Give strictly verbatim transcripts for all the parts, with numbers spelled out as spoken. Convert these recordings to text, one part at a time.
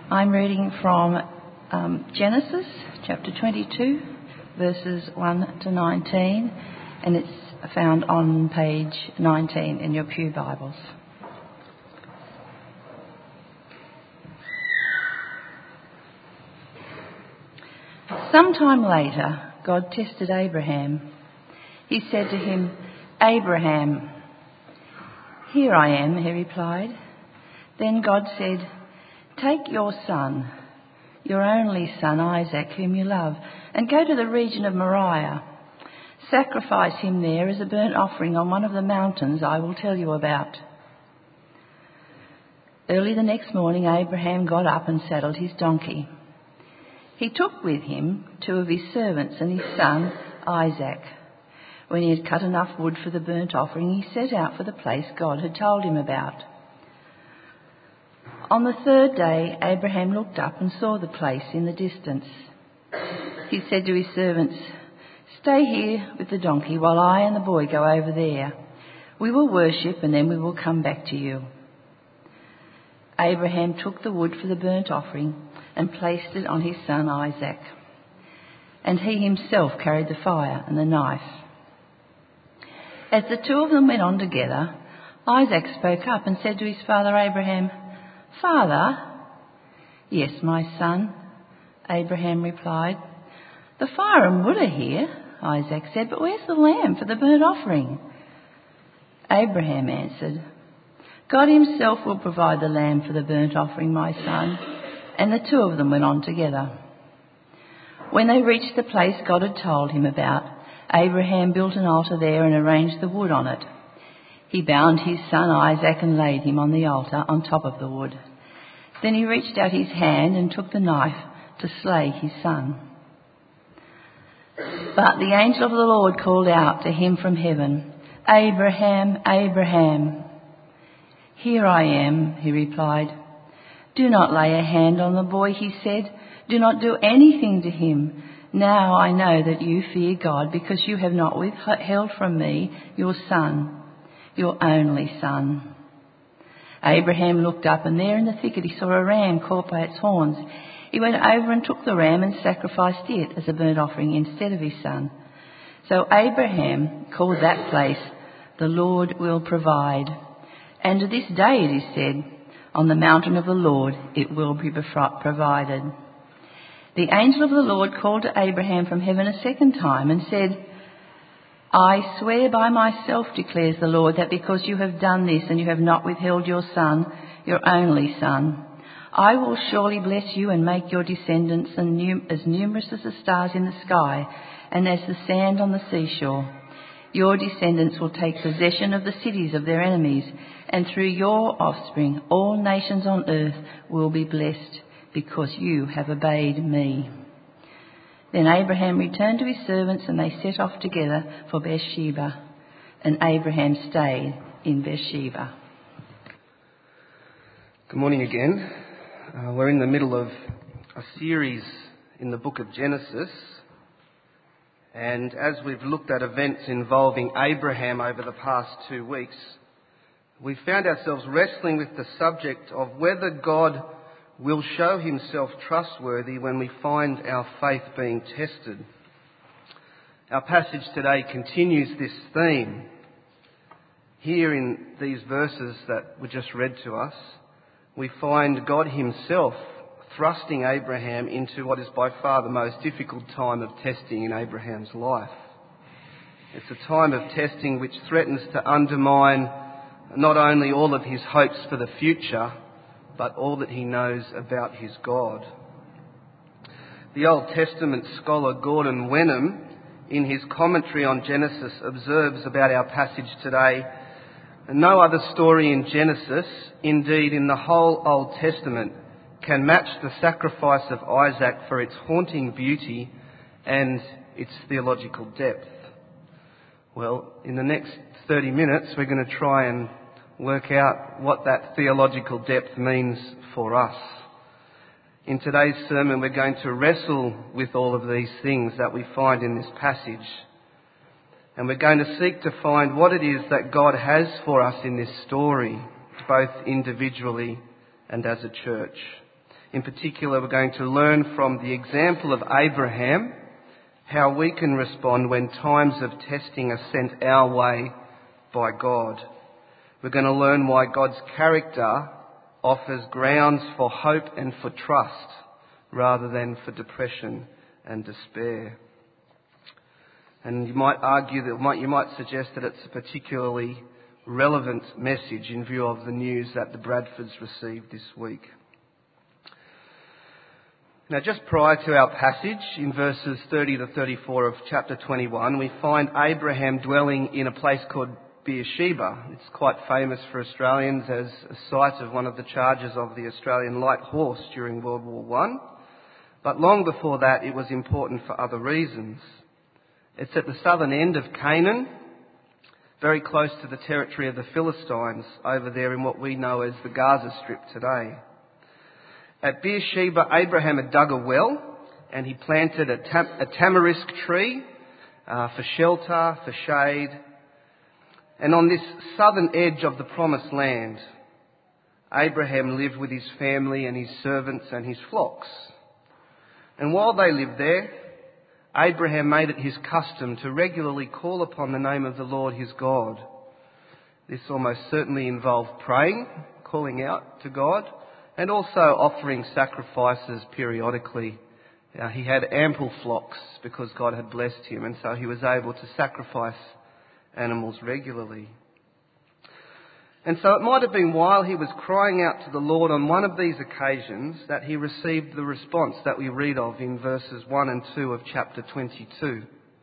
I'm reading from um, Genesis chapter twenty-two, verses one to nineteen, and it's found on page nineteen in your Pew Bibles. Sometime later, God tested Abraham. He said to him, "Abraham." "Here I am," he replied. Then God said, "Take your son, your only son Isaac, whom you love, and go to the region of Moriah. Sacrifice him there as a burnt offering on one of the mountains I will tell you about." Early the next morning, Abraham got up and saddled his donkey. He took with him two of his servants and his son Isaac. When he had cut enough wood for the burnt offering, he set out for the place God had told him about. On the third day, Abraham looked up and saw the place in the distance. He said to his servants, "Stay here with the donkey while I and the boy go over there. We will worship and then we will come back to you." Abraham took the wood for the burnt offering and placed it on his son Isaac, and he himself carried the fire and the knife. As the two of them went on together, Isaac spoke up and said to his father Abraham, "Father?" "Yes, my son," Abraham replied. "The fire and wood are here," Isaac said, "but where's the lamb for the burnt offering?" Abraham answered, "God himself will provide the lamb for the burnt offering, my son." And the two of them went on together. When they reached the place God had told him about, Abraham built an altar there and arranged the wood on it. He bound his son Isaac and laid him on the altar on top of the wood. Then he reached out his hand and took the knife to slay his son. But the angel of the Lord called out to him from heaven, "Abraham, Abraham." "Here I am," he replied. "Do not lay a hand on the boy," he said. "Do not do anything to him. Now I know that you fear God because you have not withheld from me your son, your only son." Abraham looked up, and there in the thicket he saw a ram caught by its horns. He went over and took the ram and sacrificed it as a burnt offering instead of his son. So Abraham called that place, "The Lord will provide." And to this day it is said, "On the mountain of the Lord it will be provided." The angel of the Lord called to Abraham from heaven a second time and said, "I swear by myself, declares the Lord, that because you have done this and you have not withheld your son, your only son, I will surely bless you and make your descendants as numerous as the stars in the sky and as the sand on the seashore. Your descendants will take possession of the cities of their enemies, and through your offspring all nations on earth will be blessed, because you have obeyed me." Then Abraham returned to his servants, and they set off together for Beersheba, and Abraham stayed in Beersheba. Good morning again. Uh, we're in the middle of a series in the book of Genesis, and as we've looked at events involving Abraham over the past two weeks, we found ourselves wrestling with the subject of whether God will show himself trustworthy when we find our faith being tested. Our passage today continues this theme. Here in these verses that were just read to us, we find God himself thrusting Abraham into what is by far the most difficult time of testing in Abraham's life. It's a time of testing which threatens to undermine not only all of his hopes for the future, but all that he knows about his God. The Old Testament scholar Gordon Wenham, in his commentary on Genesis, observes about our passage today, "No other story in Genesis, indeed in the whole Old Testament, can match the sacrifice of Isaac for its haunting beauty and its theological depth." Well, in the next thirty minutes, we're going to try and work out what that theological depth means for us. In today's sermon, we're going to wrestle with all of these things that we find in this passage. And we're going to seek to find what it is that God has for us in this story, both individually and as a church. In particular, we're going to learn from the example of Abraham how we can respond when times of testing are sent our way by God. We're going to learn why God's character offers grounds for hope and for trust rather than for depression and despair. And you might argue that might, you might suggest that it's a particularly relevant message in view of the news that the Bradfords received this week. Now, just prior to our passage, in verses thirty to thirty-four of chapter twenty-one, we find Abraham dwelling in a place called Beersheba. It's quite famous for Australians as a site of one of the charges of the Australian Light Horse during World War One. But long before that, it was important for other reasons. It's at the southern end of Canaan, very close to the territory of the Philistines, over there in what we know as the Gaza Strip today. At Beersheba, Abraham had dug a well and he planted a, tam- a tamarisk tree uh, for shelter, for shade. And on this southern edge of the promised land, Abraham lived with his family and his servants and his flocks. And while they lived there, Abraham made it his custom to regularly call upon the name of the Lord his God. This almost certainly involved praying, calling out to God, and also offering sacrifices periodically. Uh, he had ample flocks because God had blessed him, and so he was able to sacrifice animals regularly. And so it might have been while he was crying out to the Lord on one of these occasions that he received the response that we read of in verses one and two of chapter twenty-two.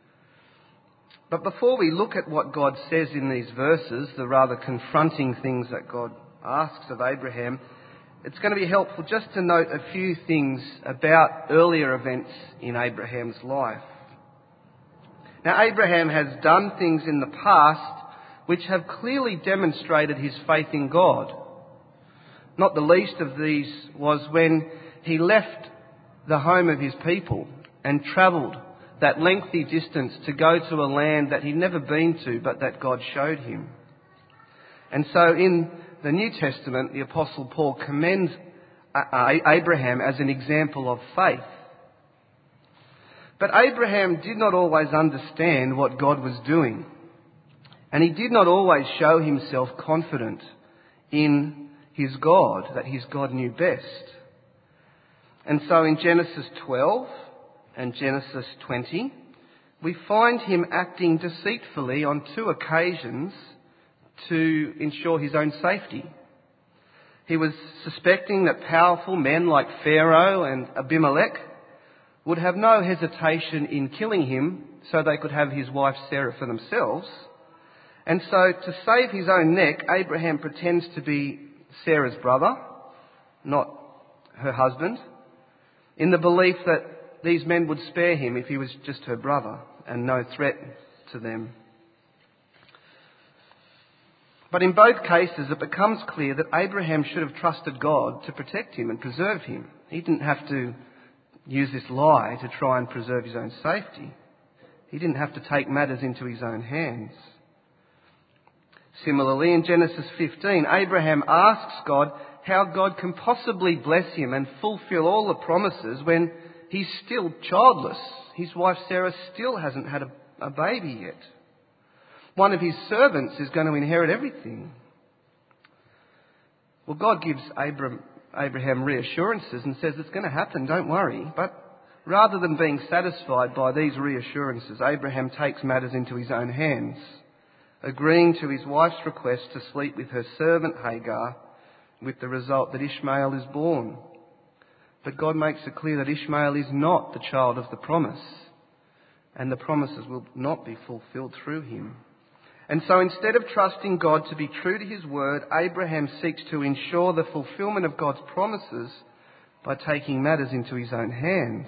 But before we look at what God says in these verses, the rather confronting things that God asks of Abraham, it's going to be helpful just to note a few things about earlier events in Abraham's life. Now, Abraham has done things in the past which have clearly demonstrated his faith in God. Not the least of these was when he left the home of his people and travelled that lengthy distance to go to a land that he'd never been to, but that God showed him. And so in the New Testament, the Apostle Paul commends Abraham as an example of faith. But Abraham did not always understand what God was doing. And he did not always show himself confident in his God, that his God knew best. And so in Genesis twelve and Genesis twenty, we find him acting deceitfully on two occasions to ensure his own safety. He was suspecting that powerful men like Pharaoh and Abimelech would have no hesitation in killing him so they could have his wife Sarah for themselves. And so to save his own neck, Abraham pretends to be Sarah's brother, not her husband, in the belief that these men would spare him if he was just her brother and no threat to them. But in both cases, it becomes clear that Abraham should have trusted God to protect him and preserve him. He didn't have to use this lie to try and preserve his own safety. He didn't have to take matters into his own hands. Similarly, in Genesis fifteen, Abraham asks God how God can possibly bless him and fulfill all the promises when he's still childless. His wife Sarah still hasn't had a, a baby yet. One of his servants is going to inherit everything. Well, God gives Abram, Abraham reassurances and says it's going to happen, don't worry. But rather than being satisfied by these reassurances, Abraham takes matters into his own hands, agreeing to his wife's request to sleep with her servant Hagar, with the result that Ishmael is born. But God makes it clear that Ishmael is not the child of the promise, and the promises will not be fulfilled through him. And so instead of trusting God to be true to his word, Abraham seeks to ensure the fulfillment of God's promises by taking matters into his own hands.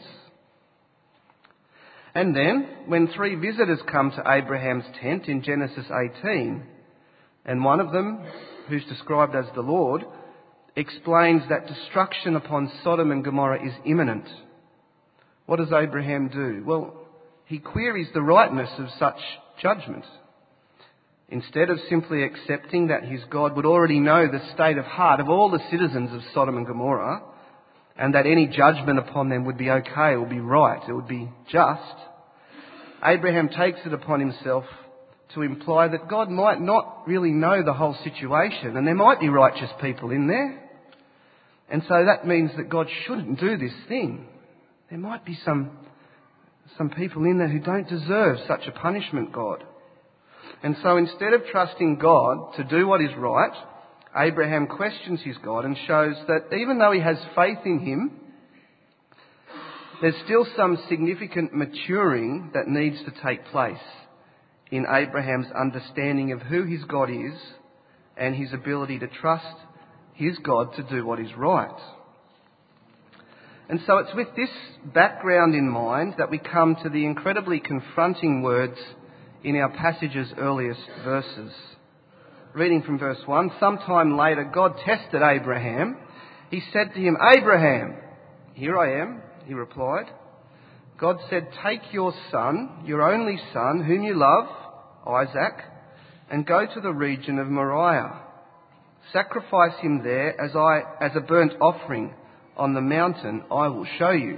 And then, when three visitors come to Abraham's tent in Genesis eighteen, and one of them, who's described as the Lord, explains that destruction upon Sodom and Gomorrah is imminent, what does Abraham do? Well, he queries the rightness of such judgment. Instead of simply accepting that his God would already know the state of heart of all the citizens of Sodom and Gomorrah, and that any judgment upon them would be okay, it would be right, it would be just, Abraham takes it upon himself to imply that God might not really know the whole situation, and there might be righteous people in there. And so that means that God shouldn't do this thing. There might be some, some people in there who don't deserve such a punishment, God. And so instead of trusting God to do what is right, Abraham questions his God and shows that even though he has faith in him, there's still some significant maturing that needs to take place in Abraham's understanding of who his God is and his ability to trust his God to do what is right. And so it's with this background in mind that we come to the incredibly confronting words in our passage's earliest verses. Reading from verse one, sometime later God tested Abraham. He said to him, "Abraham." "Here I am," he replied. God said, "Take your son, your only son, whom you love, Isaac, and go to the region of Moriah. Sacrifice him there as I as a burnt offering on the mountain I will show you."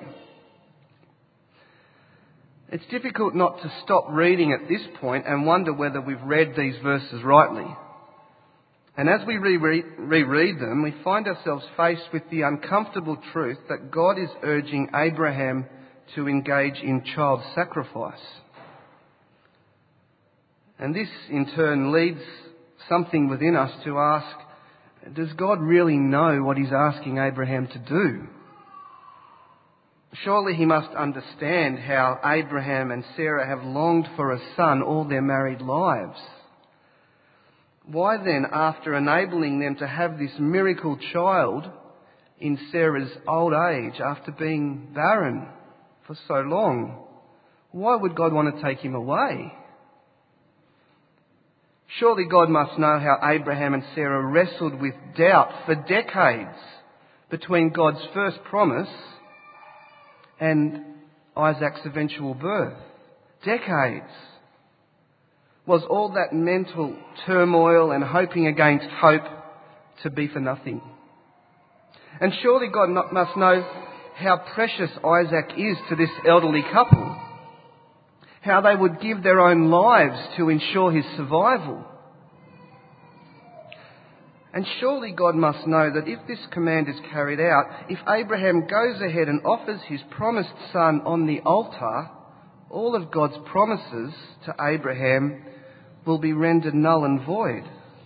It's difficult not to stop reading at this point and wonder whether we've read these verses rightly. And as we reread, reread them, we find ourselves faced with the uncomfortable truth that God is urging Abraham to engage in child sacrifice. And this in turn leads something within us to ask, does God really know what he's asking Abraham to do? Surely he must understand how Abraham and Sarah have longed for a son all their married lives. Why then, after enabling them to have this miracle child in Sarah's old age, after being barren for so long, why would God want to take him away? Surely God must know how Abraham and Sarah wrestled with doubt for decades between God's first promise and Isaac's eventual birth. Decades. Was all that mental turmoil and hoping against hope to be for nothing? And surely God not, must know how precious Isaac is to this elderly couple. How they would give their own lives to ensure his survival. And surely God must know that if this command is carried out, if Abraham goes ahead and offers his promised son on the altar, all of God's promises to Abraham will be rendered null and void.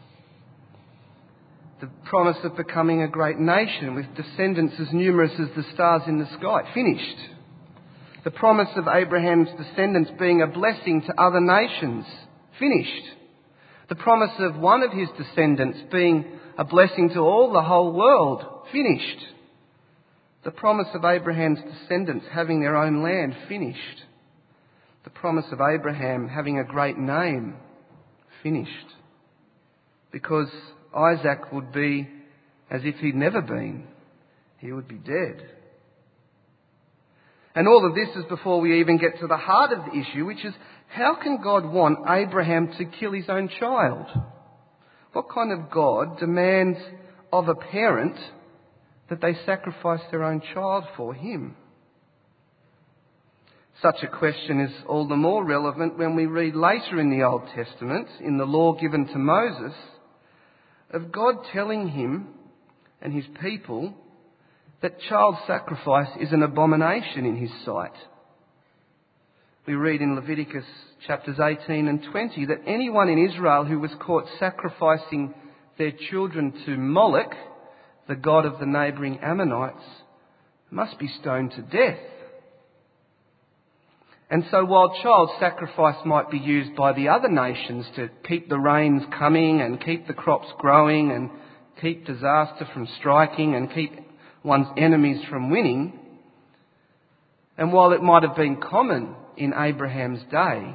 The promise of becoming a great nation with descendants as numerous as the stars in the sky, finished. The promise of Abraham's descendants being a blessing to other nations, finished. The promise of one of his descendants being a blessing to all the whole world, finished. The promise of Abraham's descendants having their own land, finished. The promise of Abraham having a great name, finished. Because Isaac would be as if he'd never been. He would be dead. And all of this is before we even get to the heart of the issue, which is, how can God want Abraham to kill his own child? What kind of God demands of a parent that they sacrifice their own child for him? Such a question is all the more relevant when we read later in the Old Testament, in the law given to Moses, of God telling him and his people that child sacrifice is an abomination in his sight. We read in Leviticus chapters eighteen and twenty that anyone in Israel who was caught sacrificing their children to Moloch, the god of the neighbouring Ammonites, must be stoned to death. And so while child sacrifice might be used by the other nations to keep the rains coming and keep the crops growing and keep disaster from striking and keep one's enemies from winning, and while it might have been common in Abraham's day,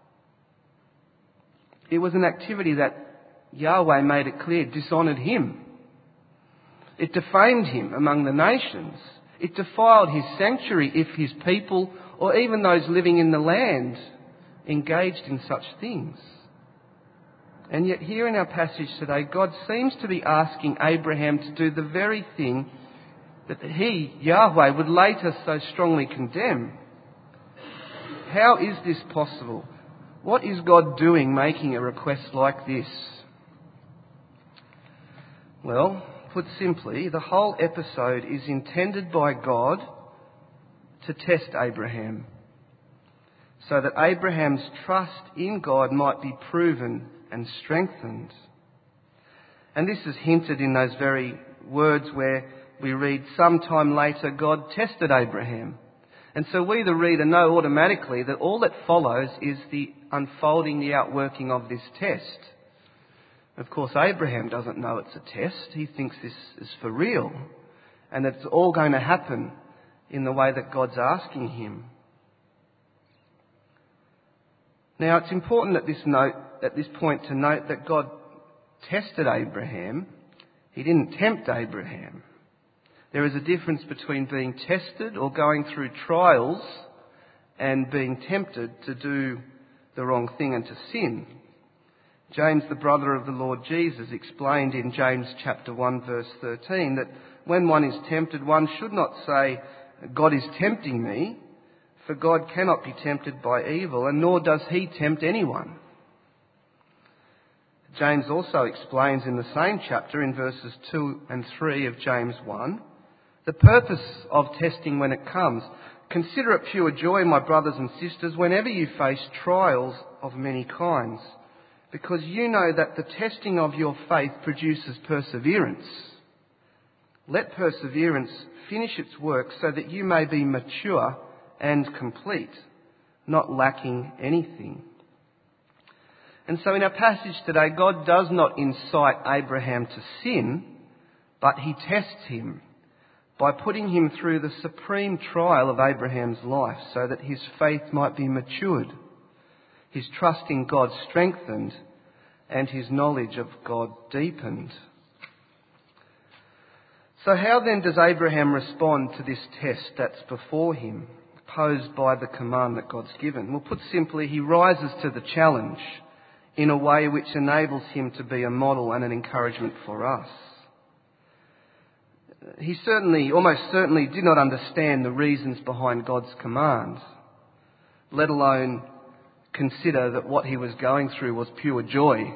it was an activity that Yahweh made it clear dishonoured him. It defamed him among the nations. It defiled his sanctuary if his people, or even those living in the land, engaged in such things. And yet here in our passage today, God seems to be asking Abraham to do the very thing that he, Yahweh, would later so strongly condemn. How is this possible? What is God doing making a request like this? Well, put simply, the whole episode is intended by God to test Abraham, so that Abraham's trust in God might be proven and strengthened. And this is hinted in those very words where we read, sometime later God tested Abraham. And so we, the reader, know automatically that all that follows is the unfolding, the outworking of this test. Of course, Abraham doesn't know it's a test. He thinks this is for real and that it's all going to happen in the way that God's asking him. Now, it's important at this note, at this point to note that God tested Abraham. He didn't tempt Abraham. There is a difference between being tested or going through trials and being tempted to do the wrong thing and to sin. James, the brother of the Lord Jesus, explained in James chapter one verse thirteen that when one is tempted, one should not say, God is tempting me, for God cannot be tempted by evil, and nor does he tempt anyone. James also explains in the same chapter, in verses two and three of James one, the purpose of testing when it comes. Consider it pure joy, my brothers and sisters, whenever you face trials of many kinds, because you know that the testing of your faith produces perseverance. Let perseverance finish its work so that you may be mature and complete, not lacking anything. And so in our passage today, God does not incite Abraham to sin, but he tests him by putting him through the supreme trial of Abraham's life so that his faith might be matured, his trust in God strengthened, and his knowledge of God deepened. So how then does Abraham respond to this test that's before him, posed by the command that God's given? Well, put simply, he rises to the challenge in a way which enables him to be a model and an encouragement for us. He certainly, almost certainly, did not understand the reasons behind God's command, let alone consider that what he was going through was pure joy.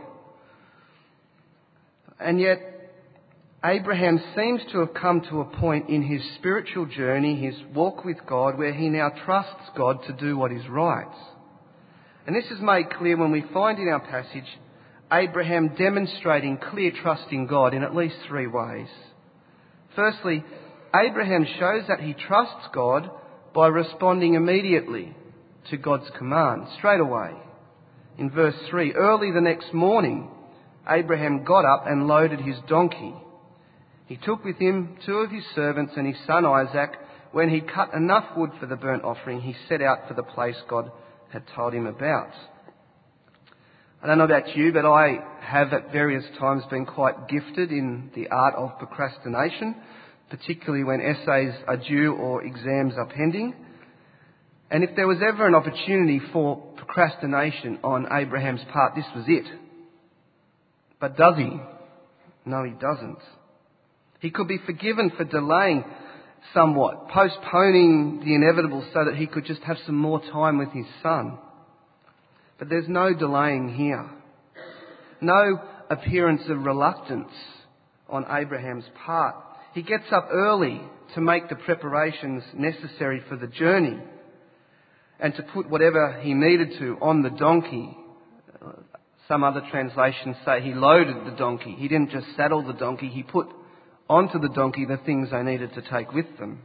And yet, Abraham seems to have come to a point in his spiritual journey, his walk with God, where he now trusts God to do what is right. And this is made clear when we find in our passage Abraham demonstrating clear trust in God in at least three ways. Firstly, Abraham shows that he trusts God by responding immediately to God's command, straight away. In verse three, early the next morning, Abraham got up and loaded his donkey. He took with him two of his servants and his son Isaac. When he'd cut enough wood for the burnt offering, he set out for the place God had told him about. I don't know about you, but I have at various times been quite gifted in the art of procrastination, particularly when essays are due or exams are pending. And if there was ever an opportunity for procrastination on Abraham's part, this was it. But does he? No, he doesn't. He could be forgiven for delaying somewhat, postponing the inevitable so that he could just have some more time with his son. But there's no delaying here. No appearance of reluctance on Abraham's part. He gets up early to make the preparations necessary for the journey and to put whatever he needed to on the donkey. Some other translations say he loaded the donkey. He didn't just saddle the donkey, he put onto the donkey the things they needed to take with them.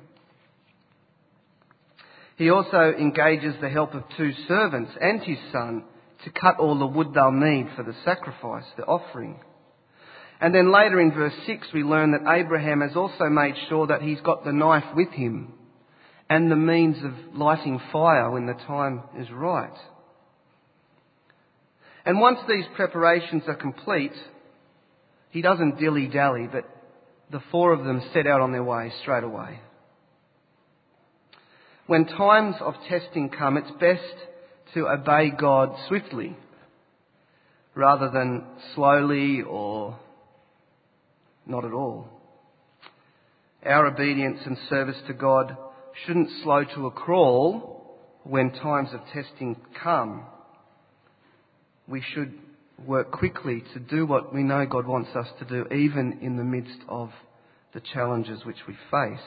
He also engages the help of two servants and his son to cut all the wood they'll need for the sacrifice, the offering. And then later in verse six we learn that Abraham has also made sure that he's got the knife with him and the means of lighting fire when the time is right. And once these preparations are complete, he doesn't dilly-dally, but the four of them set out on their way straight away. When times of testing come, it's best to obey God swiftly rather than slowly or not at all. our obedience and service to God shouldn't slow to a crawl when times of testing come. We should work quickly to do what we know God wants us to do, even in the midst of the challenges which we face.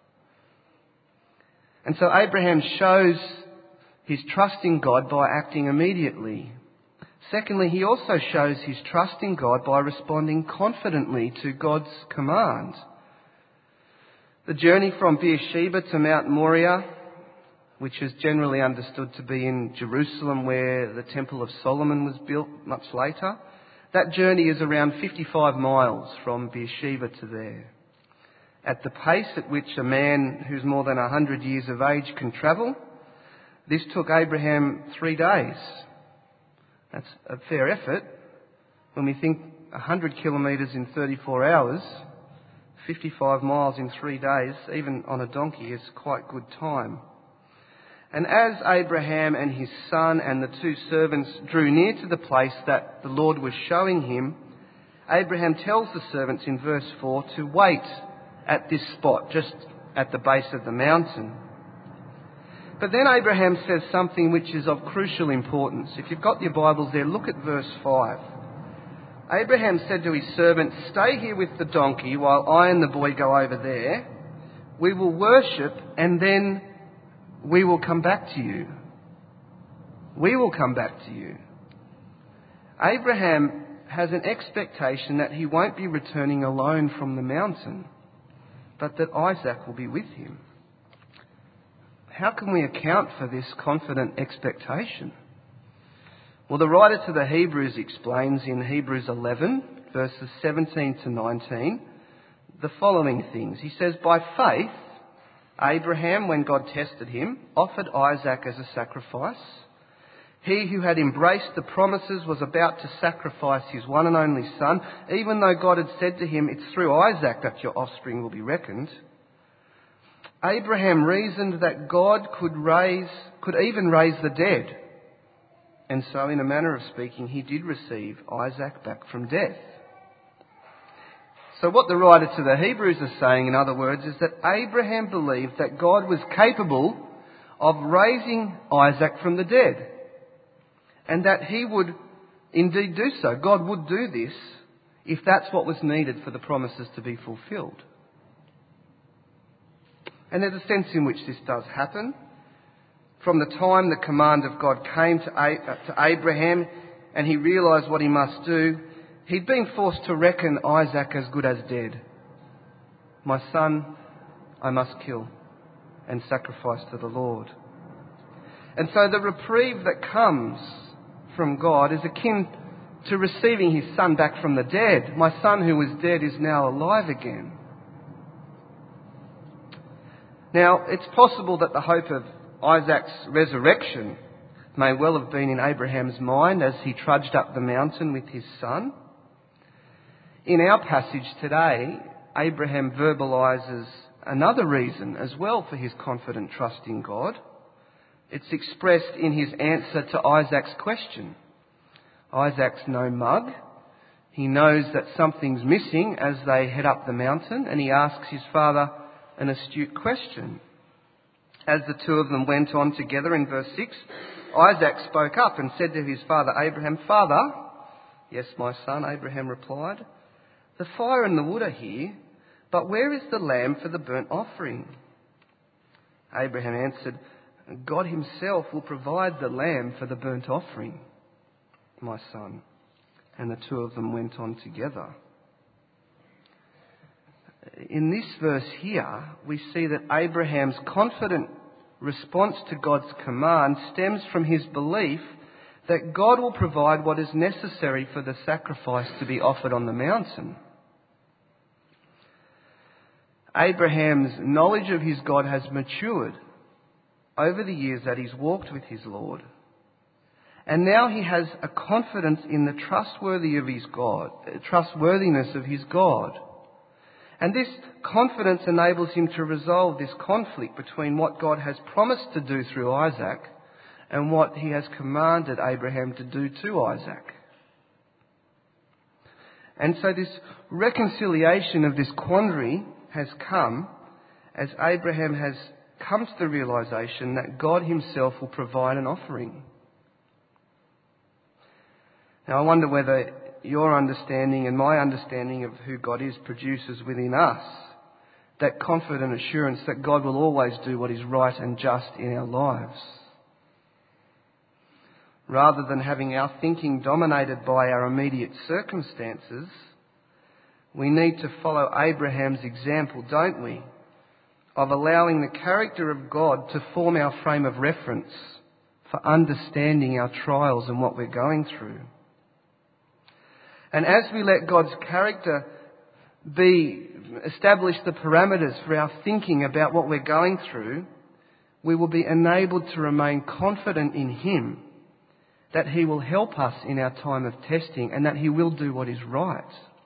And so Abraham shows his trust in God by acting immediately. Secondly, he also shows his trust in God by responding confidently to God's command. The journey from Beersheba to Mount Moriah, which is generally understood to be in Jerusalem where the Temple of Solomon was built much later, that journey is around fifty-five miles from Beersheba to there. At the pace at which a man who's more than one hundred years of age can travel, this took Abraham three days. That's a fair effort. When we think one hundred kilometres in thirty-four hours, fifty-five miles in three days, even on a donkey, is quite good time. And as Abraham and his son and the two servants drew near to the place that the Lord was showing him, Abraham tells the servants in verse four to wait at this spot, just at the base of the mountain. But then Abraham says something which is of crucial importance. If you've got your Bibles there, look at verse five. Abraham said to his servants, "Stay here with the donkey while I and the boy go over there. We will worship and then we will come back to you." We will come back to you. Abraham has an expectation that he won't be returning alone from the mountain, but that Isaac will be with him. How can we account for this confident expectation? Well, the writer to the Hebrews explains in Hebrews eleven, verses seventeen to nineteen, the following things. He says, "By faith, Abraham, when God tested him, offered Isaac as a sacrifice. He who had embraced the promises was about to sacrifice his one and only son, even though God had said to him, 'It's through Isaac that your offspring will be reckoned.' Abraham reasoned that God could raise, could even raise the dead. And so, in a manner of speaking, he did receive Isaac back from death." So what the writer to the Hebrews is saying, in other words, is that Abraham believed that God was capable of raising Isaac from the dead, and that he would indeed do so. God would do this if that's what was needed for the promises to be fulfilled. And there's a sense in which this does happen. From the time the command of God came to Abraham and he realised what he must do, he'd been forced to reckon Isaac as good as dead. "My son, I must kill and sacrifice to the Lord." And so the reprieve that comes from God is akin to receiving his son back from the dead. "My son who was dead is now alive again." Now, it's possible that the hope of Isaac's resurrection may well have been in Abraham's mind as he trudged up the mountain with his son. In our passage today, Abraham verbalises another reason as well for his confident trust in God. It's expressed in his answer to Isaac's question. Isaac's no mug. He knows that something's missing as they head up the mountain, and he asks his father an astute question. As the two of them went on together in verse six, Isaac spoke up and said to his father Abraham, "Father." "Yes, my son," Abraham replied. "The fire and the wood are here, but where is the lamb for the burnt offering?" Abraham answered, "God himself will provide the lamb for the burnt offering, my son." And the two of them went on together. In this verse here, we see that Abraham's confident response to God's command stems from his belief that God will provide what is necessary for the sacrifice to be offered on the mountain. Abraham's knowledge of his God has matured over the years that he's walked with his Lord. And now he has a confidence in the trustworthy of his God, trustworthiness of his God. And this confidence enables him to resolve this conflict between what God has promised to do through Isaac and what he has commanded Abraham to do to Isaac. And so this reconciliation of this quandary has come as Abraham has come to the realisation that God himself will provide an offering. Now I wonder whether your understanding and my understanding of who God is produces within us that confident assurance that God will always do what is right and just in our lives. Rather than having our thinking dominated by our immediate circumstances, we need to follow Abraham's example, don't we, of allowing the character of God to form our frame of reference for understanding our trials and what we're going through. And as we let God's character be, establish the parameters for our thinking about what we're going through, we will be enabled to remain confident in Him, that He will help us in our time of testing and that He will do what is right.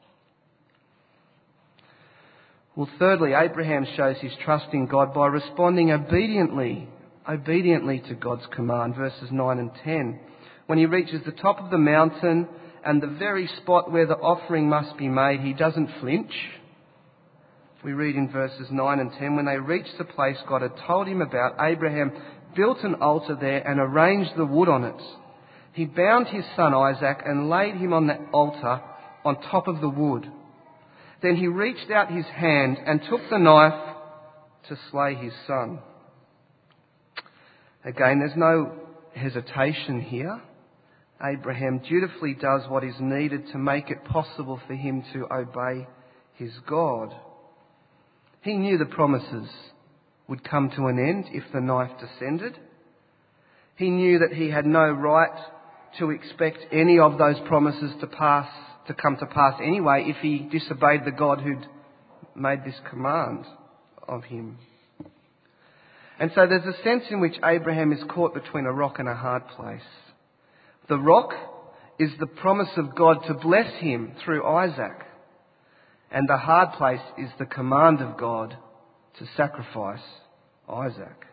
Well, thirdly, Abraham shows his trust in God by responding obediently, obediently to God's command, verses nine and ten. When he reaches the top of the mountain and the very spot where the offering must be made, he doesn't flinch. We read in verses nine and ten, when they reached the place God had told him about, Abraham built an altar there and arranged the wood on it. He bound his son Isaac and laid him on the altar on top of the wood. Then he reached out his hand and took the knife to slay his son. Again, there's no hesitation here. Abraham dutifully does what is needed to make it possible for him to obey his God. He knew the promises would come to an end if the knife descended. He knew that he had no right to expect any of those promises to pass, to come to pass anyway if he disobeyed the God who'd made this command of him. And so there's a sense in which Abraham is caught between a rock and a hard place. The rock is the promise of God to bless him through Isaac. And the hard place is the command of God to sacrifice Isaac.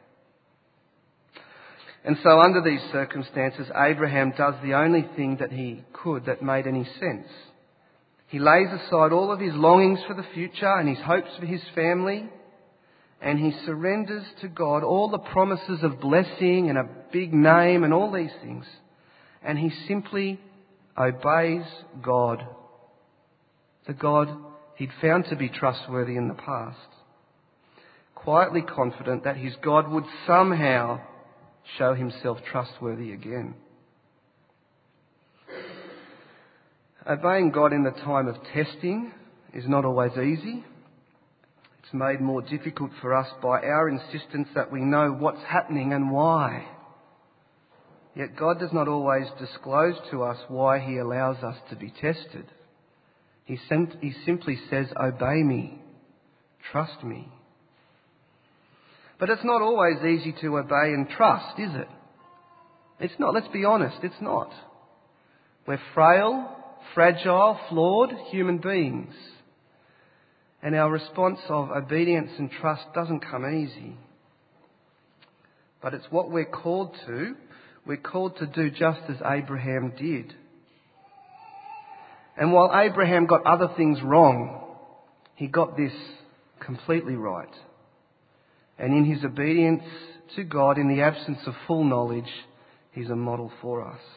And so under these circumstances, Abraham does the only thing that he could that made any sense. He lays aside all of his longings for the future and his hopes for his family, and he surrenders to God all the promises of blessing and a big name and all these things. And he simply obeys God, the God he'd found to be trustworthy in the past, quietly confident that his God would somehow show himself trustworthy again. Obeying God in the time of testing is not always easy. It's made more difficult for us by our insistence that we know what's happening and why. Yet God does not always disclose to us why He allows us to be tested. He, sim- he simply says, obey me, trust me. But it's not always easy to obey and trust, is it? It's not, let's be honest, it's not. We're frail, fragile, flawed human beings. And our response of obedience and trust doesn't come easy. But it's what we're called to. We're called to do just as Abraham did. And while Abraham got other things wrong, he got this completely right. And in his obedience to God, in the absence of full knowledge, he's a model for us.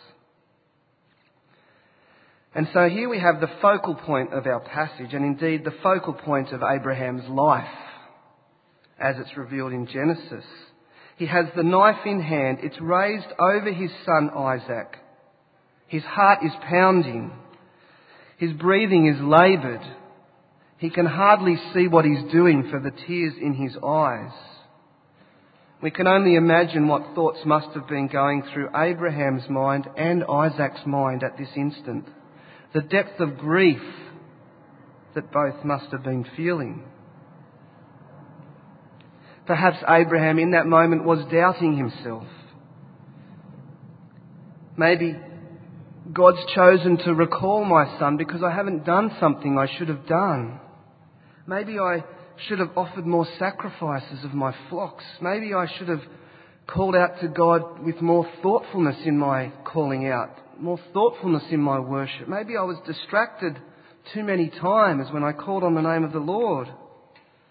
And so here we have the focal point of our passage, and indeed the focal point of Abraham's life, as it's revealed in Genesis. He has the knife in hand. It's raised over his son Isaac. His heart is pounding. His breathing is laboured. He can hardly see what he's doing for the tears in his eyes. We can only imagine what thoughts must have been going through Abraham's mind and Isaac's mind at this instant. The depth of grief that both must have been feeling. Perhaps Abraham in that moment was doubting himself. Maybe God's chosen to recall my son because I haven't done something I should have done. Maybe I should have offered more sacrifices of my flocks. Maybe I should have called out to God with more thoughtfulness in my calling out, more thoughtfulness in my worship. Maybe I was distracted too many times when I called on the name of the Lord.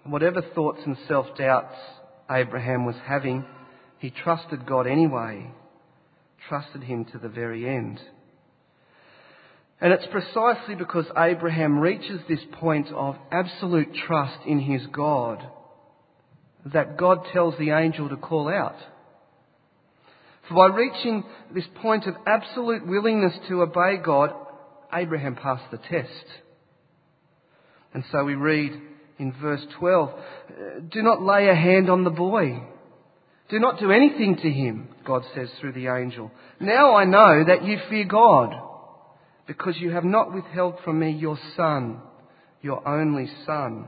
Whatever thoughts and self-doubts Abraham was having, he trusted God anyway, trusted him to the very end. And it's precisely because Abraham reaches this point of absolute trust in his God that God tells the angel to call out. For by reaching this point of absolute willingness to obey God, Abraham passed the test. And so we read in verse twelve, "Do not lay a hand on the boy. Do not do anything to him," God says through the angel. "Now I know that you fear God, because you have not withheld from me your son, your only son."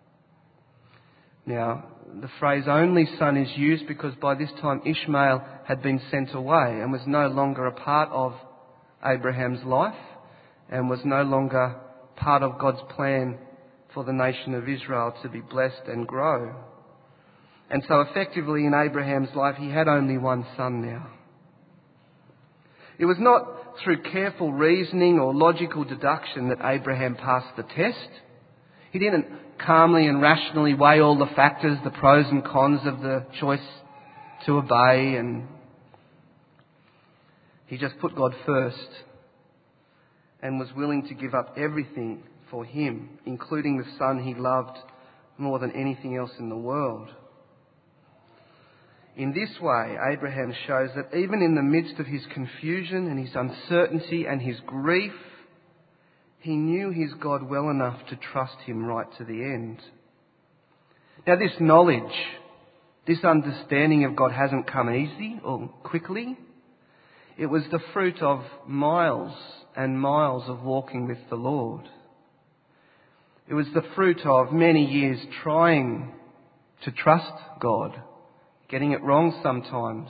Now, the phrase only son is used because by this time Ishmael had been sent away and was no longer a part of Abraham's life and was no longer part of God's plan for the nation of Israel to be blessed and grow. And so effectively in Abraham's life he had only one son now. It was not through careful reasoning or logical deduction that Abraham passed the test. He didn't calmly and rationally weigh all the factors, the pros and cons of the choice to obey, and he just put God first and was willing to give up everything for him, including the son he loved more than anything else in the world. In this way, Abraham shows that even in the midst of his confusion and his uncertainty and his grief, he knew his God well enough to trust him right to the end. Now, this knowledge, this understanding of God hasn't come easy or quickly. It was the fruit of miles and miles of walking with the Lord. It was the fruit of many years trying to trust God, getting it wrong sometimes.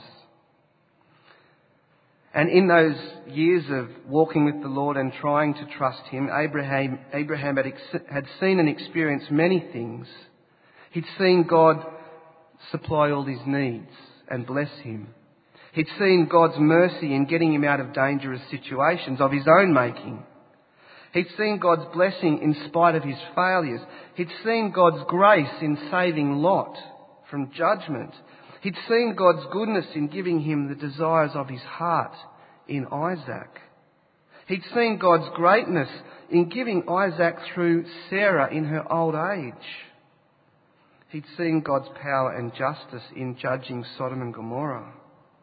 And in those years of walking with the Lord and trying to trust him, Abraham, Abraham had, ex- had seen and experienced many things. He'd seen God supply all his needs and bless him. He'd seen God's mercy in getting him out of dangerous situations of his own making. He'd seen God's blessing in spite of his failures. He'd seen God's grace in saving Lot from judgment. He'd seen God's goodness in giving him the desires of his heart in Isaac. He'd seen God's greatness in giving Isaac through Sarah in her old age. He'd seen God's power and justice in judging Sodom and Gomorrah.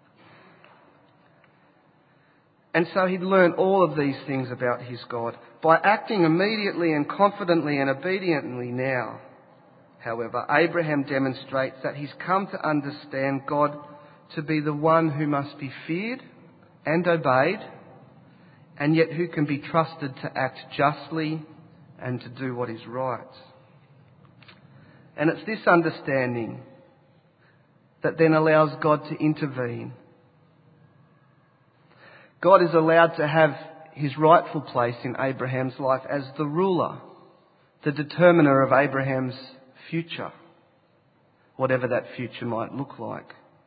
And so he'd learned all of these things about his God. By acting immediately and confidently and obediently now, however, Abraham demonstrates that he's come to understand God to be the one who must be feared and obeyed, and yet who can be trusted to act justly and to do what is right. And it's this understanding that then allows God to intervene. God is allowed to have his rightful place in Abraham's life as the ruler, the determiner of Abraham's future, whatever that future might look like.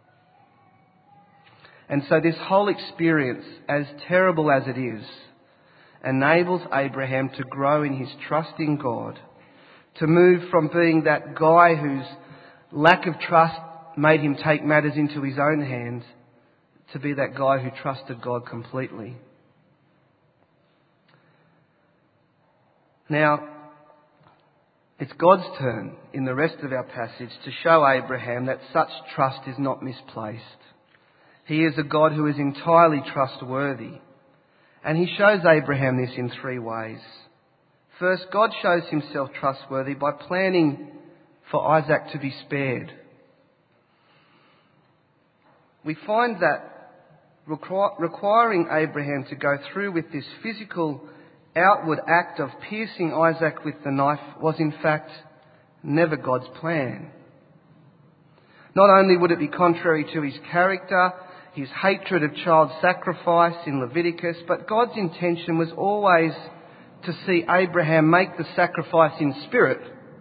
And so this whole experience, as terrible as it is, enables Abraham to grow in his trust in God, to move from being that guy whose lack of trust made him take matters into his own hands to be that guy who trusted God completely. Now, it's God's turn in the rest of our passage to show Abraham that such trust is not misplaced. He is a God who is entirely trustworthy. And he shows Abraham this in three ways. First, God shows himself trustworthy by planning for Isaac to be spared. We find that requ- requiring Abraham to go through with this physical outward act of piercing Isaac with the knife was in fact never God's plan. Not only would it be contrary to his character, his hatred of child sacrifice in Leviticus, but God's intention was always to see Abraham make the sacrifice in spirit,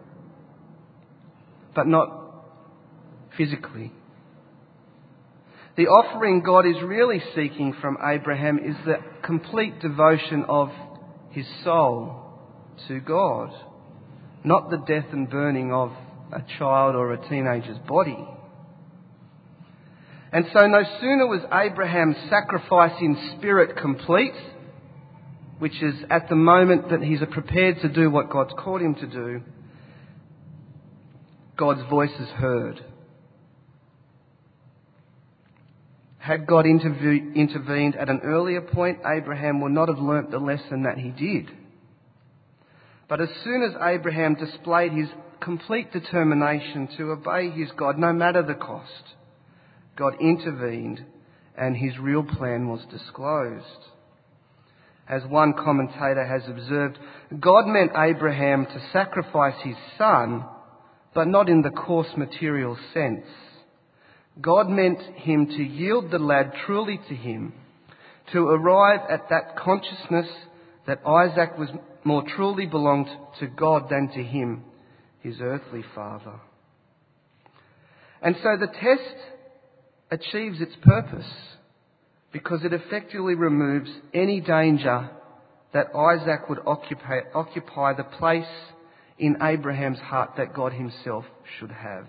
but not physically. The offering God is really seeking from Abraham is the complete devotion of his soul to God, not the death and burning of a child or a teenager's body. And so no sooner was Abraham's sacrifice in spirit complete, which is at the moment that he's prepared to do what God's called him to do, God's voice is heard. Had God interve- intervened at an earlier point, Abraham would not have learnt the lesson that he did. But as soon as Abraham displayed his complete determination to obey his God, no matter the cost, God intervened and his real plan was disclosed. As one commentator has observed, God meant Abraham to sacrifice his son, but not in the coarse material sense. God meant him to yield the lad truly to him, to arrive at that consciousness that Isaac was more truly belonged to God than to him, his earthly father. And so the test achieves its purpose because it effectively removes any danger that Isaac would occupy, occupy the place in Abraham's heart that God himself should have.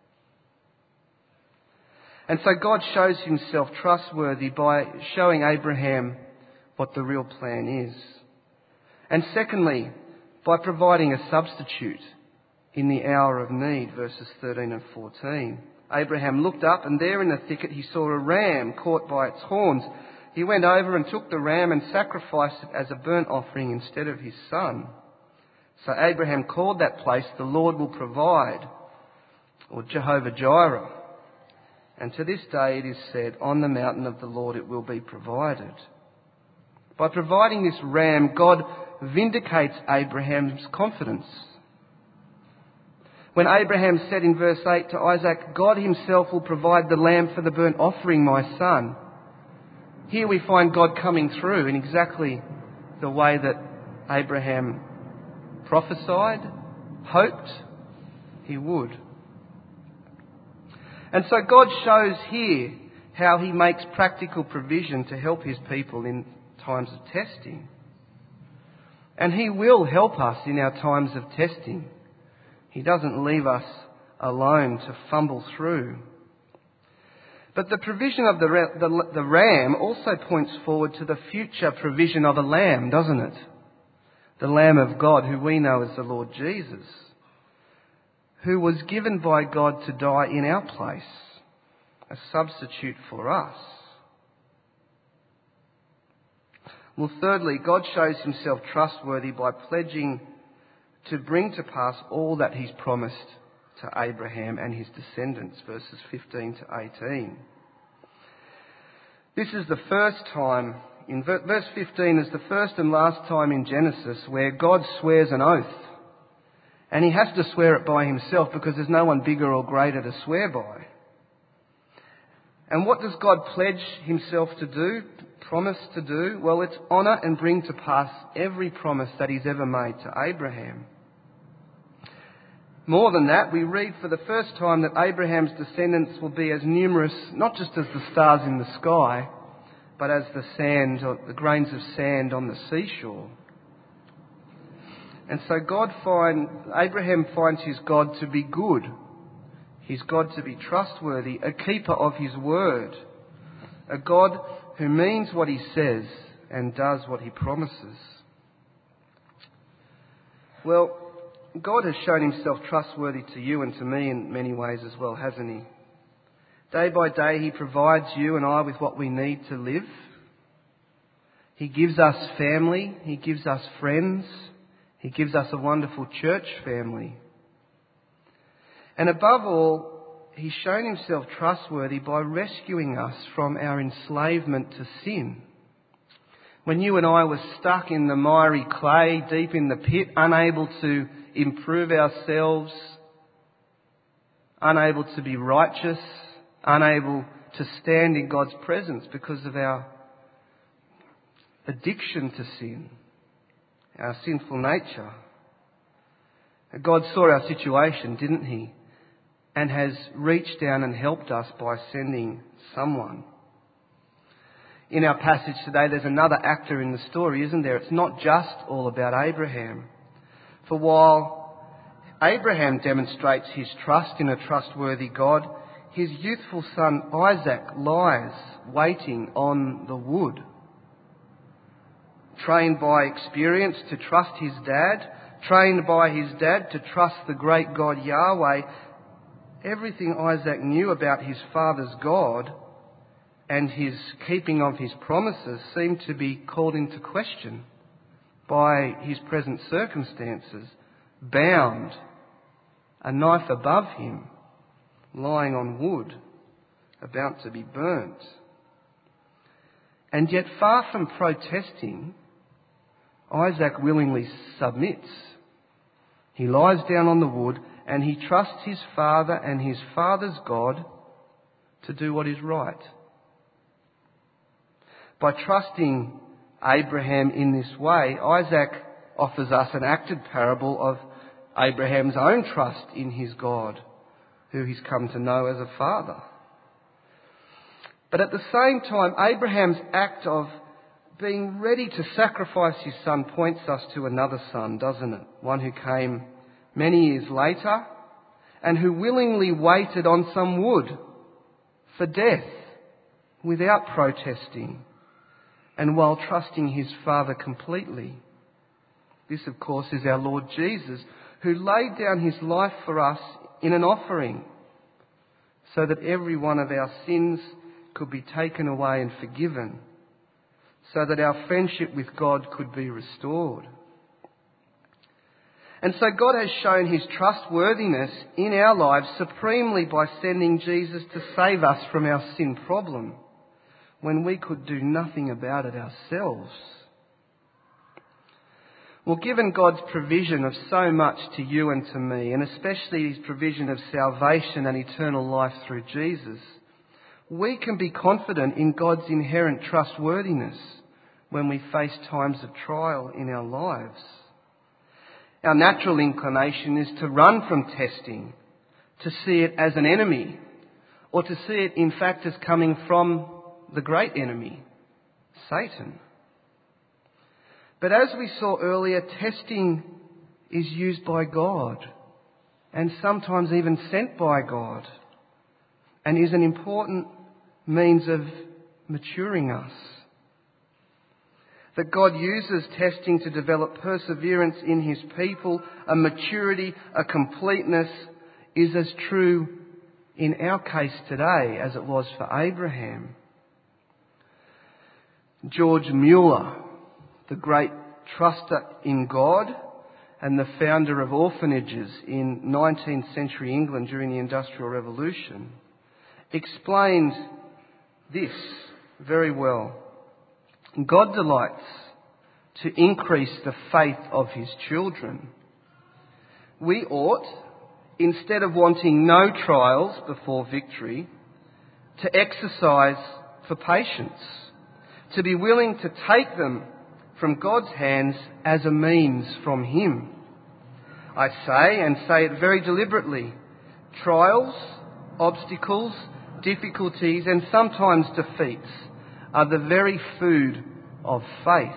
And so God shows himself trustworthy by showing Abraham what the real plan is. And secondly, by providing a substitute in the hour of need, verses thirteen and fourteen. Abraham looked up, and there in the thicket he saw a ram caught by its horns. He went over and took the ram and sacrificed it as a burnt offering instead of his son. So Abraham called that place, "The Lord will provide," or Jehovah Jireh. And to this day it is said, "On the mountain of the Lord it will be provided." By providing this ram, God vindicates Abraham's confidence. When Abraham said in verse eight to Isaac, "God himself will provide the lamb for the burnt offering, my son," here we find God coming through in exactly the way that Abraham prophesied, hoped he would. And so God shows here how he makes practical provision to help his people in times of testing. And he will help us in our times of testing. He doesn't leave us alone to fumble through. But the provision of the, the, the ram also points forward to the future provision of a lamb, doesn't it? The Lamb of God, who we know as the Lord Jesus, who was given by God to die in our place, a substitute for us. Well, thirdly, God shows himself trustworthy by pledging to bring to pass all that he's promised to Abraham and his descendants, verses fifteen to eighteen. This is the first time, in verse fifteen is the first and last time in Genesis where God swears an oath. And he has to swear it by himself because there's no one bigger or greater to swear by. And what does God pledge himself to do, promise to do? Well, it's honour and bring to pass every promise that he's ever made to Abraham. More than that, we read for the first time that Abraham's descendants will be as numerous, not just as the stars in the sky, but as the sand, or the grains of sand on the seashore. And so God find, Abraham finds his God to be good, his God to be trustworthy, a keeper of his word, a God who means what he says and does what he promises. Well, God has shown himself trustworthy to you and to me in many ways as well, hasn't he? Day by day he provides you and I with what we need to live. He gives us family, he gives us friends, he gives us a wonderful church family. And above all, he's shown himself trustworthy by rescuing us from our enslavement to sin. When you and I were stuck in the miry clay, deep in the pit, unable to improve ourselves, unable to be righteous, unable to stand in God's presence because of our addiction to sin, our sinful nature. God saw our situation, didn't he? And has reached down and helped us by sending someone. In our passage today, there's another actor in the story, isn't there? It's not just all about Abraham. For while Abraham demonstrates his trust in a trustworthy God. His youthful son Isaac lies waiting on the wood. Trained by experience to trust his dad, trained by his dad to trust the great God Yahweh, everything Isaac knew about his father's God and his keeping of his promises seemed to be called into question by his present circumstances. Bound, a knife above him, lying on wood, about to be burnt. And yet, far from protesting, Isaac willingly submits. He lies down on the wood and he trusts his father and his father's God to do what is right. By trusting Abraham in this way, Isaac offers us an acted parable of Abraham's own trust in his God, who he's come to know as a father. But at the same time, Abraham's act of being ready to sacrifice his son points us to another son, doesn't it? One who came many years later and who willingly waited on some wood for death without protesting and while trusting his Father completely. This, of course, is our Lord Jesus, who laid down his life for us in an offering so that every one of our sins could be taken away and forgiven, so that our friendship with God could be restored. And so God has shown his trustworthiness in our lives supremely by sending Jesus to save us from our sin problem when we could do nothing about it ourselves. Well, given God's provision of so much to you and to me, and especially his provision of salvation and eternal life through Jesus, we can be confident in God's inherent trustworthiness when we face times of trial in our lives. Our natural inclination is to run from testing, to see it as an enemy, or to see it in fact as coming from the great enemy, Satan. But as we saw earlier, testing is used by God and sometimes even sent by God and is an important means of maturing us. That God uses testing to develop perseverance in his people, a maturity, a completeness, is as true in our case today as it was for Abraham. George Mueller, the great truster in God and the founder of orphanages in nineteenth century England during the Industrial Revolution, explained this very well. God delights to increase the faith of his children. We ought, instead of wanting no trials before victory, to exercise for patience, to be willing to take them from God's hands as a means from him. I say, and say it very deliberately, trials, obstacles, difficulties, and sometimes defeats are the very food of faith.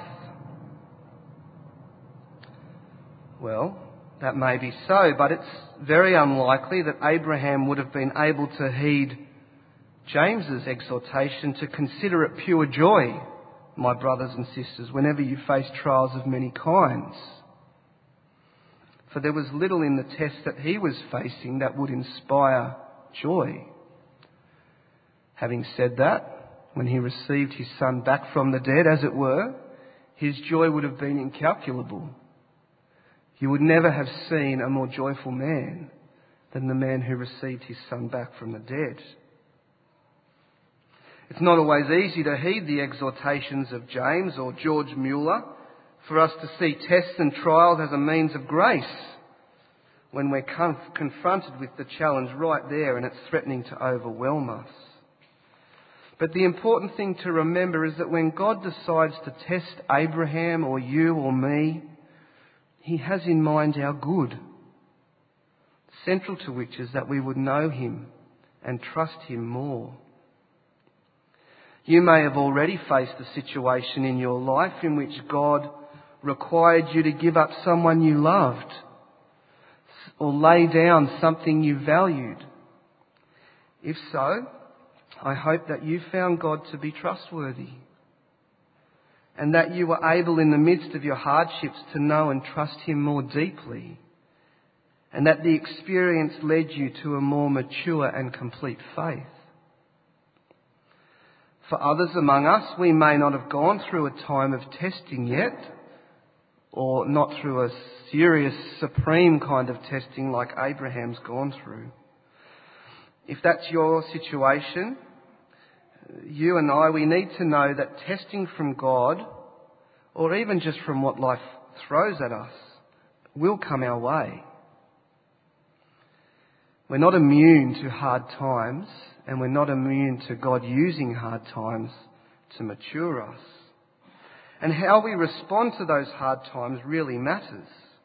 Well, that may be so, but it's very unlikely that Abraham would have been able to heed James's exhortation to consider it pure joy, my brothers and sisters, whenever you face trials of many kinds. For there was little in the test that he was facing that would inspire joy. Having said that, when he received his son back from the dead, as it were, his joy would have been incalculable. You would never have seen a more joyful man than the man who received his son back from the dead. It's not always easy to heed the exhortations of James or George Mueller, for us to see tests and trials as a means of grace when we're conf- confronted with the challenge right there and it's threatening to overwhelm us. But the important thing to remember is that when God decides to test Abraham or you or me, he has in mind our good, central to which is that we would know him and trust him more. You may have already faced a situation in your life in which God required you to give up someone you loved, or lay down something you valued? If so, I hope that you found God to be trustworthy, and that you were able in the midst of your hardships to know and trust Him more deeply, and that the experience led you to a more mature and complete faith. For others among us, we may not have gone through a time of testing yet, or not through a serious, supreme kind of testing like Abraham's gone through. If that's your situation, you and I, we need to know that testing from God, or even just from what life throws at us, will come our way. We're not immune to hard times, and we're not immune to God using hard times to mature us. And how we respond to those hard times really matters.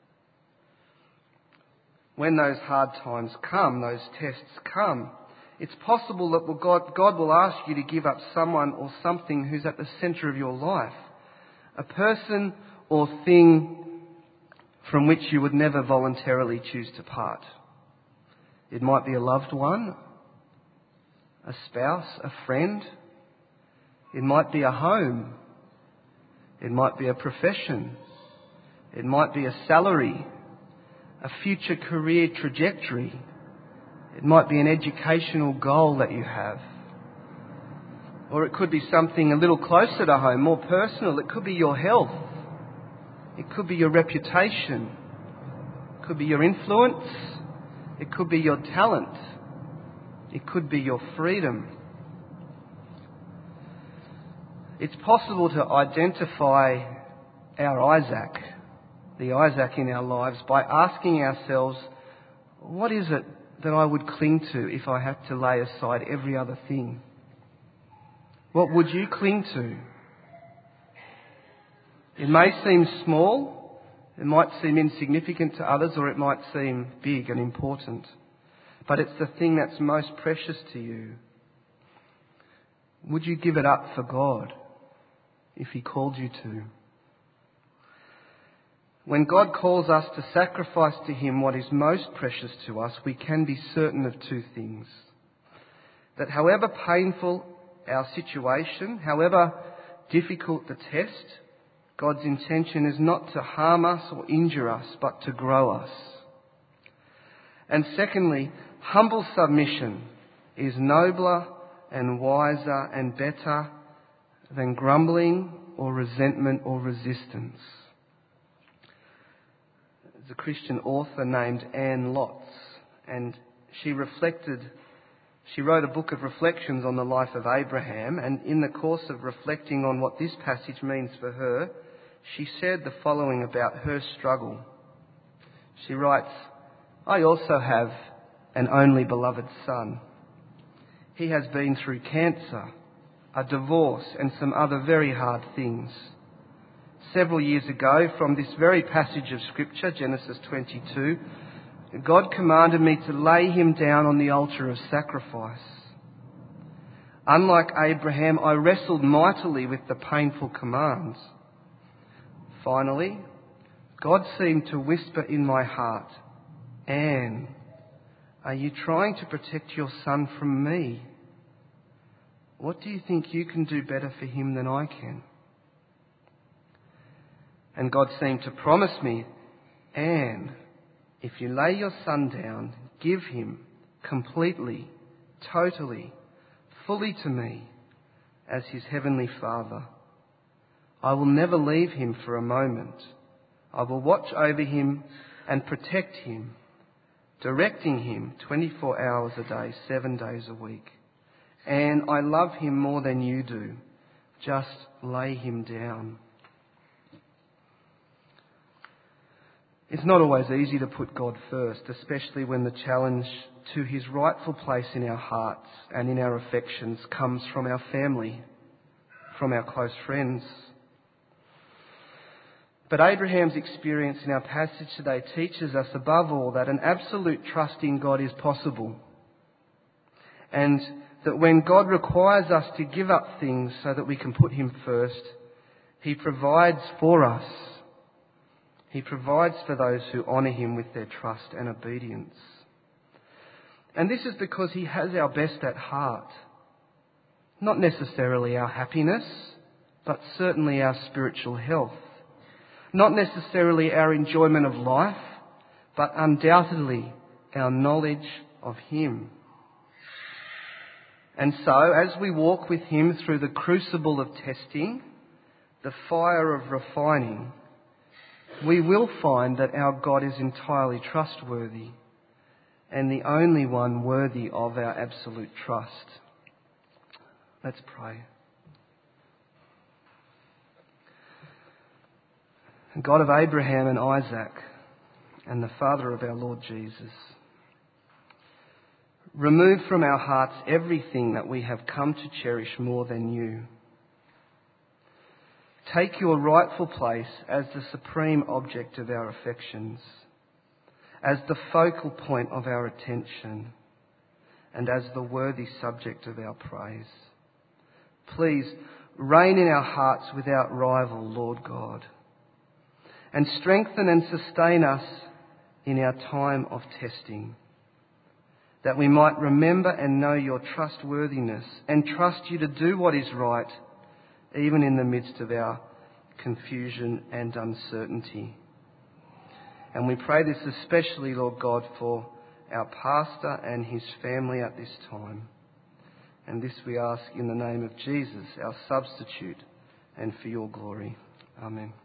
When those hard times come, those tests come, it's possible that God, God will ask you to give up someone or something who's at the centre of your life. A person or thing from which you would never voluntarily choose to part. It might be a loved one, a spouse, a friend. It might be a home. It might be a profession. It might be a salary, a future career trajectory. It might be an educational goal that you have. Or it could be something a little closer to home, more personal. It could be your health. It could be your reputation. It could be your influence. It could be your talent. It could be your freedom. It's possible to identify our Isaac, the Isaac in our lives, by asking ourselves, what is it that I would cling to if I had to lay aside every other thing? What would you cling to? It may seem small, it might seem insignificant to others, or it might seem big and important. But it's the thing that's most precious to you. Would you give it up for God if He called you to? When God calls us to sacrifice to Him what is most precious to us, we can be certain of two things. That however painful our situation, however difficult the test, God's intention is not to harm us or injure us, but to grow us. And secondly, humble submission is nobler and wiser and better than grumbling or resentment or resistance. There's a Christian author named Anne Lotz, and she reflected, she wrote a book of reflections on the life of Abraham, and in the course of reflecting on what this passage means for her, she said the following about her struggle. She writes, I also have an only beloved son. He has been through cancer, a divorce, and some other very hard things. Several years ago, from this very passage of Scripture, Genesis twenty-two, God commanded me to lay him down on the altar of sacrifice. Unlike Abraham, I wrestled mightily with the painful commands. Finally, God seemed to whisper in my heart, Anne, are you trying to protect your son from me? What do you think you can do better for him than I can? And God seemed to promise me, Anne, if you lay your son down, give him completely, totally, fully to me as his heavenly Father. I will never leave him for a moment. I will watch over him and protect him, directing him twenty-four hours a day, seven days a week. And I love him more than you do. Just lay him down. It's not always easy to put God first, especially when the challenge to his rightful place in our hearts and in our affections comes from our family, from our close friends. But Abraham's experience in our passage today teaches us above all that an absolute trust in God is possible. And that when God requires us to give up things so that we can put him first, he provides for us. He provides for those who honour him with their trust and obedience. And this is because he has our best at heart. Not necessarily our happiness, but certainly our spiritual health. Not necessarily our enjoyment of life, but undoubtedly our knowledge of him. And so, as we walk with him through the crucible of testing, the fire of refining, we will find that our God is entirely trustworthy and the only one worthy of our absolute trust. Let's pray. God of Abraham and Isaac, and the Father of our Lord Jesus, remove from our hearts everything that we have come to cherish more than you. Take your rightful place as the supreme object of our affections, as the focal point of our attention, and as the worthy subject of our praise. Please reign in our hearts without rival, Lord God, and strengthen and sustain us in our time of testing, that we might remember and know your trustworthiness and trust you to do what is right, even in the midst of our confusion and uncertainty. And we pray this especially, Lord God, for our pastor and his family at this time. And this we ask in the name of Jesus, our substitute, and for your glory. Amen.